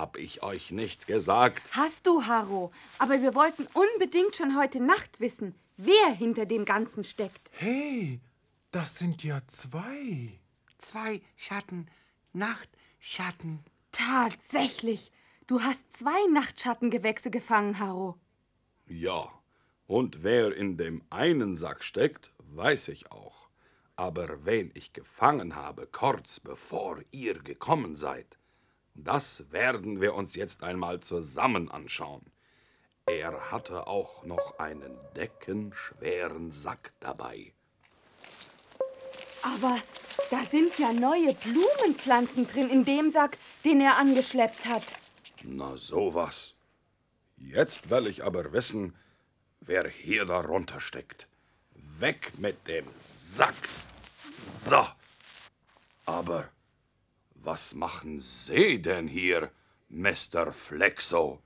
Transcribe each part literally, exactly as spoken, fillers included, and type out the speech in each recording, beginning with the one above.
Hab ich euch nicht gesagt? Hast du, Harro. Aber wir wollten unbedingt schon heute Nacht wissen, wer hinter dem Ganzen steckt. Hey, das sind ja zwei. Zwei Schatten, Nachtschatten. Tatsächlich. Du hast zwei Nachtschattengewächse gefangen, Harro. Ja, und wer in dem einen Sack steckt, weiß ich auch. Aber wen ich gefangen habe, kurz bevor ihr gekommen seid, das werden wir uns jetzt einmal zusammen anschauen. Er hatte auch noch einen deckenschweren Sack dabei. Aber da sind ja neue Blumenpflanzen drin in dem Sack, den er angeschleppt hat. Na sowas. Jetzt will ich aber wissen, wer hier darunter steckt. Weg mit dem Sack. So. Aber was machen Sie denn hier, Mister Flexo?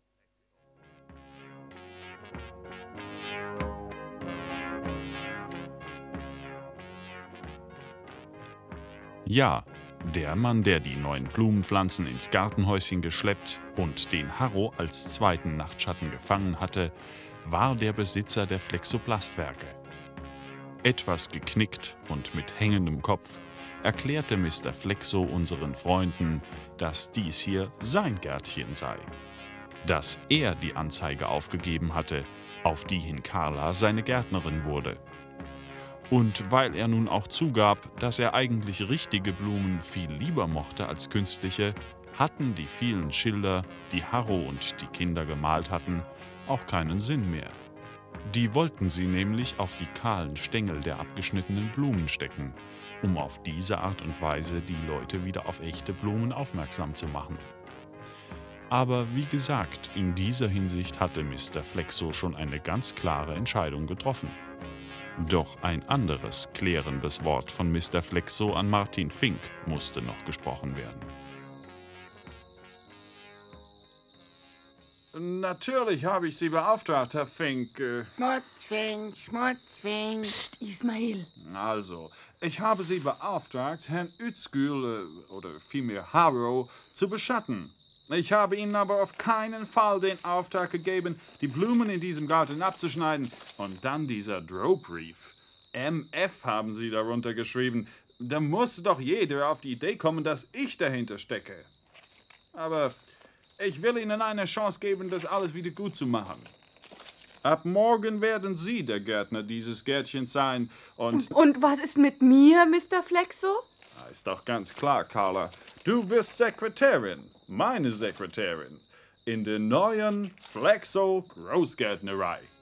Ja, der Mann, der die neuen Blumenpflanzen ins Gartenhäuschen geschleppt und den Harro als zweiten Nachtschatten gefangen hatte, war der Besitzer der Flexoplastwerke. Etwas geknickt und mit hängendem Kopf erklärte Mister Flexo unseren Freunden, dass dies hier sein Gärtchen sei. Dass er die Anzeige aufgegeben hatte, auf die hin Carla seine Gärtnerin wurde. Und weil er nun auch zugab, dass er eigentlich richtige Blumen viel lieber mochte als künstliche, hatten die vielen Schilder, die Harro und die Kinder gemalt hatten, auch keinen Sinn mehr. Die wollten sie nämlich auf die kahlen Stängel der abgeschnittenen Blumen stecken, um auf diese Art und Weise die Leute wieder auf echte Blumen aufmerksam zu machen. Aber wie gesagt, in dieser Hinsicht hatte Mister Flexo schon eine ganz klare Entscheidung getroffen. Doch ein anderes klärendes Wort von Mister Flexo an Martin Fink musste noch gesprochen werden. Natürlich habe ich Sie beauftragt, Herr Fink. Äh, Schmutzfink, Schmutzfink. Psst, Ismail. Also, ich habe Sie beauftragt, Herrn Özgül, äh, oder vielmehr Harro, zu beschatten. Ich habe Ihnen aber auf keinen Fall den Auftrag gegeben, die Blumen in diesem Garten abzuschneiden. Und dann dieser Drohbrief. M F haben Sie darunter geschrieben. Da musste doch jeder auf die Idee kommen, dass ich dahinter stecke. Aber ich will Ihnen eine Chance geben, das alles wieder gut zu machen. Ab morgen werden Sie der Gärtner dieses Gärtchens sein und... Und was ist mit mir, Mister Flexo? Ist doch ganz klar, Carla. Du wirst Sekretärin, meine Sekretärin, in der neuen Flexo Großgärtnerei.